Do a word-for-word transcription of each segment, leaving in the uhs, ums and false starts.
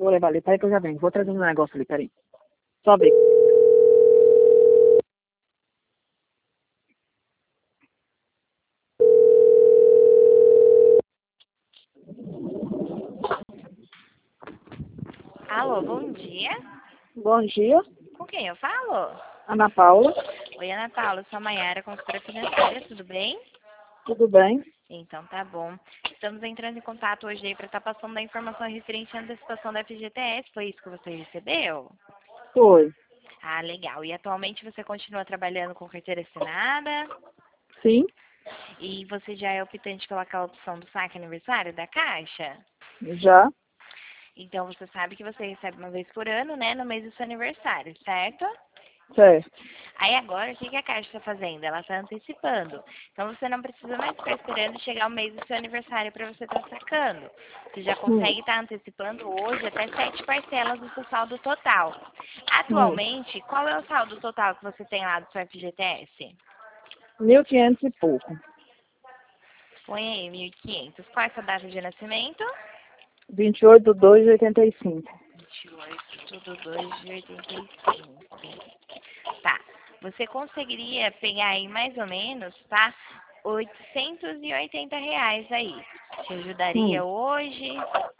que eu vou levar ali. Peraí que eu já venho. Vou trazer um negócio ali, peraí. Só abrir. Alô, bom dia. Bom dia, Com quem eu falo? Ana Paula. Oi, Ana Paula, eu sou a Maiara, consultora financeira, tudo bem? Tudo bem? Então tá bom. Estamos entrando em contato hoje aí para estar passando a informação referente à antecipação da F G T S. Foi isso que você recebeu? Foi. Ah, legal. E atualmente você continua trabalhando com carteira assinada? Sim, E você já é optante pela aquela opção do saque aniversário da Caixa? já. Então você sabe que você recebe uma vez por ano, né, no mês do seu aniversário, certo? Certo. Aí agora, o que que a Caixa está fazendo? Ela está antecipando. Então você não precisa mais ficar esperando chegar o mês do seu aniversário para você estar sacando. Você já Hum, consegue estar antecipando hoje até sete parcelas do seu saldo total. hum. Atualmente, qual é o saldo total que você tem lá do seu F G T S? Mil e quinhentos e pouco. Põe aí, mil e quinhentos. Qual é a sua data de nascimento? Vinte e oito de dois de oitenta e cinco. vinte e oito do dois de oitenta e cinco. Tá. Você conseguiria pegar aí mais ou menos, tá? oitocentos e oitenta reais aí. Te Hum. ajudaria hoje?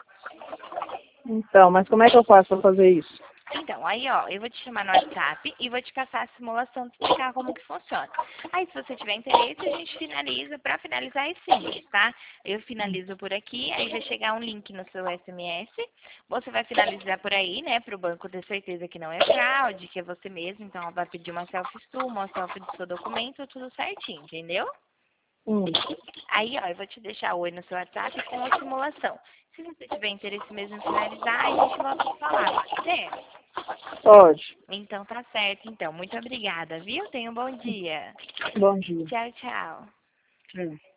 Então, mas como é que eu faço para fazer isso? Então, aí ó, eu vou te chamar no WhatsApp e vou te passar a simulação de explicar como que funciona. Aí se você tiver interesse, a gente finaliza, pra finalizar é simples, tá? Eu finalizo por aqui, aí vai chegar um link no seu S M S, você vai finalizar por aí, né, pro banco ter certeza que não é fraude, que é você mesmo, então ela vai pedir uma selfie sua, uma selfie do seu documento, tudo certinho, entendeu? Hum. Aí, ó, eu vou te deixar o oi no seu WhatsApp com a simulação. Se você tiver interesse mesmo em finalizar, a gente volta a falar, pode ser? Pode. Então tá certo, então. Muito obrigada, viu? Tenha um bom dia. Bom dia. Tchau, tchau. Hum.